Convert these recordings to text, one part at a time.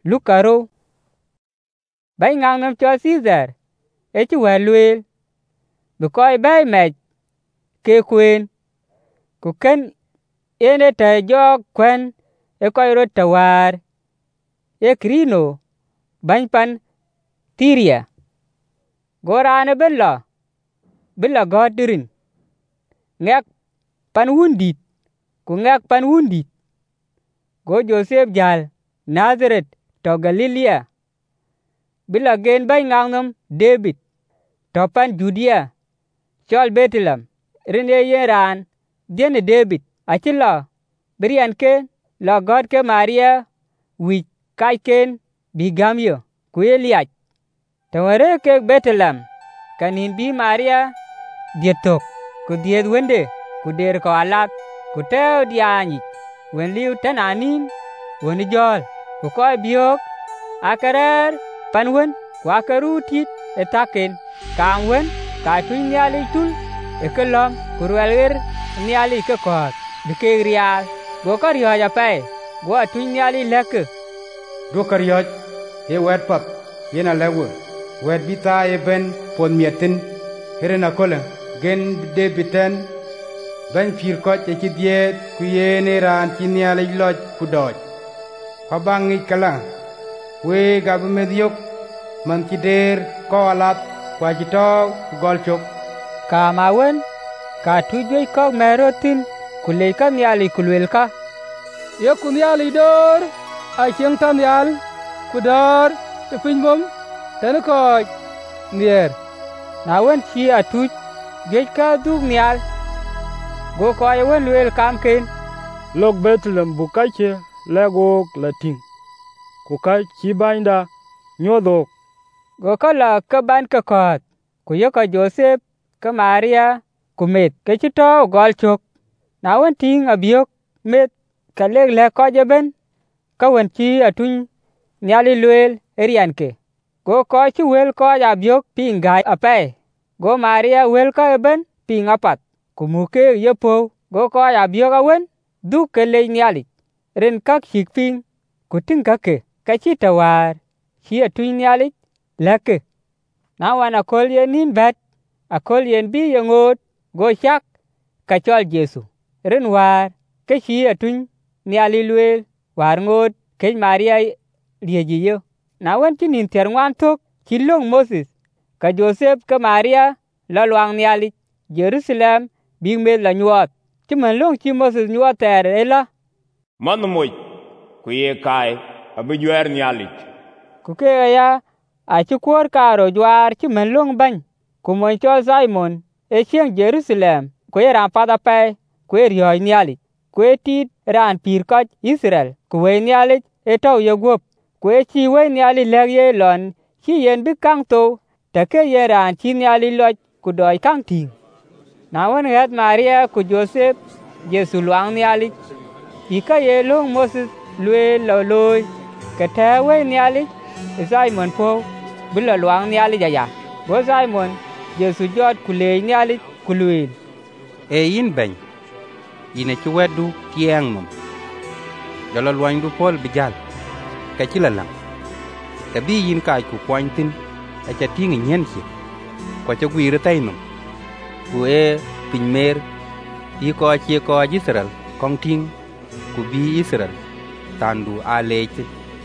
Lukaro bay ngang nam cho Caesar e chu welwel bu koy bay me ke kwen ku ken ene ta jok kwen e koy ro tawar e krino bany pan Tiria gorane bella godirin ngak pan wundit ku ngak pan wundit go Joseph jal Nazareth to Galilea bila gen bay ngangnam David to pan Judea chol Bethlehem rine yeran dien David achila berian ken la God ke Maria wi kai ken bigamyo ku Eliach taware ke Bethlehem kanin bi Maria dietok ku died wende ku der ko alat ku tew diani wen liu tananin woni jol ku koy biok akarer panwen ku akarutit etaken kamwen ka tunyali tul ekelom ku relwer nyali ke kot dikerial go karyo ja pay go tunyali lek do karyo e wet pap yena lewo wet bita e ben pon mietin herena kola gen de biten ben pir ko e ci die ku yene ran ci nyali loj ku doj ko bangi kala we gab medyok man ci der ko alat kwa ci taw gol chok kamawen ka tujoy ko merotin kulay ka nyali kulwel ka ye kunyali dor a cheng tan yal kudar te pinbom tan ko nier na wen chi atuj jej ka dug nyal go ko wen wel kam ken lok Bethlehem bukache legok lating ku ka chi banda nyodok go kala ka ban ka kot ku yo ka Joseph ka Maria ku met ke chito gol chok na wen ting abiok met ka leg le ko jeben ka wen chi atun nyali lwel erian ke go ko chi wel ko abiok pingai ape go Maria wel ka ben pingapat ku muke yepo go ko abiok awen du ke le nyali ren kak hikping ku ting ka ke ka chi tawar chi atun nyali leke na wana kol yenin bet akol yen bi yengot go chak ka chol Jesu ren war ke chi atun nyali lwel war ngot ke Maria riejiyo na wan tinin terwan tok kilong Moses ka Joseph ka Maria la luang nyali Jerusalem bing me la nyuat ti man long chi Moses nyuat ter ela man moy ku ye kai abu jwer nyali ku ke ya a ci kwor karo jwar ci men long bany ku mon chol Simon e chieng Jerusalem ku ran pada pe ku rioy nyali ku tit ran pir ko Israel ku we nyali e taw yegop ku chi we nyali le ye lon chi yen bi kang to ta ke ye ran chi nyali loj ku doy kang ting na won het Maria ku Joseph Jesu luang nyali ika ye long Moses lwe lo loy ka ta we nyali Simon po bila luang nyali jaya go Simon Jesu jot kule nyali kulwil e yin ben ine ci weddu tieng mum jolo luang du pol bijal ka ci lalam ka bi yin ka ku pointin a ca tingi nyen ci ko ca guire taynum ku e pinmer yi ko ci ko Israel kong ting ku bi Israel tandu alete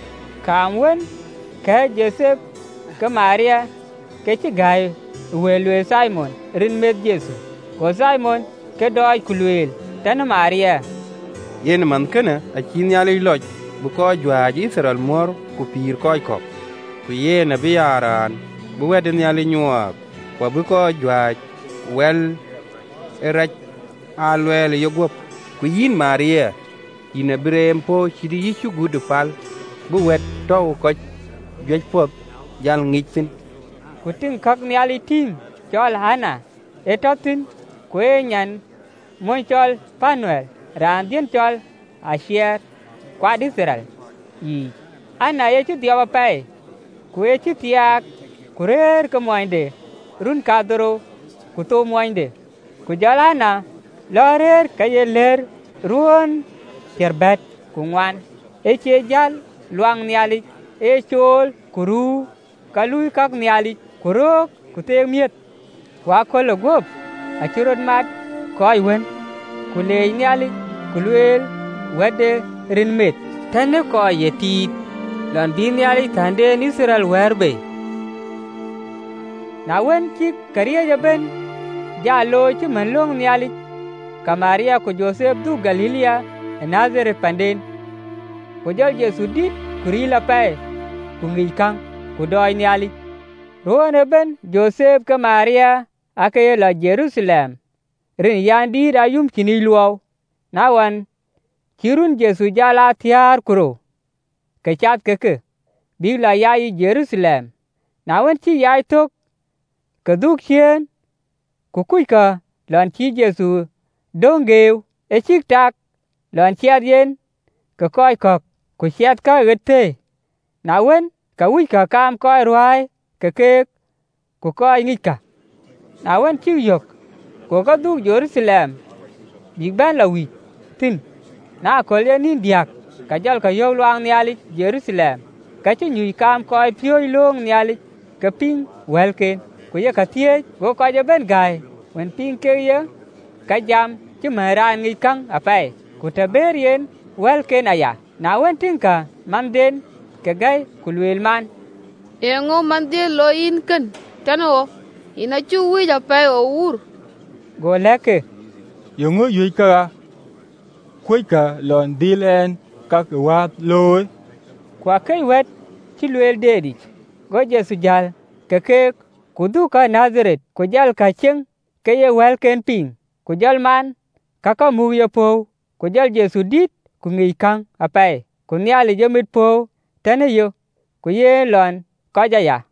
kamwen ka Joseph ka Maria ke ci gay welwe Simon rin met Jesu ko Simon ke doy kulwel tan Maria yen man kana a kin yali loj bu ko jwa Israel mor ku pir koy ko ku yena bi yaran bu wedin yali nyuwa ko bu ko jwa wel eraj alwel yogop ku yin Maria ina brem po chidi yichu gudu fal bu wet taw ko jwej pop jal ngichin ku ting kak nyali ting chol Hana etotin ku nyan mon chol Panuel ran dien chol Asher kwa Israel yi ana ye chi diaba pai ku ye chi tiak ku rer ka moinde run kadro ku to moinde ku jalana lorer ka ye ler ruon terbet ku ngwan e che jal luang nyali e chol kuru kalui kak niali kurok kuteng miet wa kolo gop achirot mat koi wen kule niali kulwel wede rinmet tane ko yetit lon bi niali tande Israel werbe na wen ki kariya jaben jalo ci manlong niali ka Maria ko Joseph du Galilea Nazareth panden ko jol Yesu dit kurila pay ku ngi kang ku doy niali rone ben Joseph ka Maria akaye la Jerusalem rin yandi ayum kini luaw nawan kirun Yesu jala tiar kuro ke chat ke bi la yayi Jerusalem nawan ci yai tok ke duk chen ku kuika lon ci Yesu dongeu e chik tak lon chiat yen ke koy kok ku chiat ka gete nawen ka wi ka kam koy ruai ke ku koy ngika nawen ci yok ko ka du Jerusalem big ban la wi tin na ko le nin diak ka jal ka yo luang niali Jerusalem ka ci nyu kam koy pioy long niali ka ping welken ku ye ka tie go ka je ben gai wen ping ke ye ka jam ci maran ngi kang apai ku taberien welken aya na wen tinka mamden ke gai ku lwel man engo mande lo in ken tano ina chu wi ja pai o ur go leke yongo yuika kuika lon dilen kak wat loy kwa kai wet ci lwel dedi go Jesu jal ke ku du ka Nazareth ku jal ka cheng ke ye welken ping ku jal man kaka mu ye po ku jal Jesu dit ku ngi kang apai ku nyali jemit po tane yo ku ye lon ka ja ya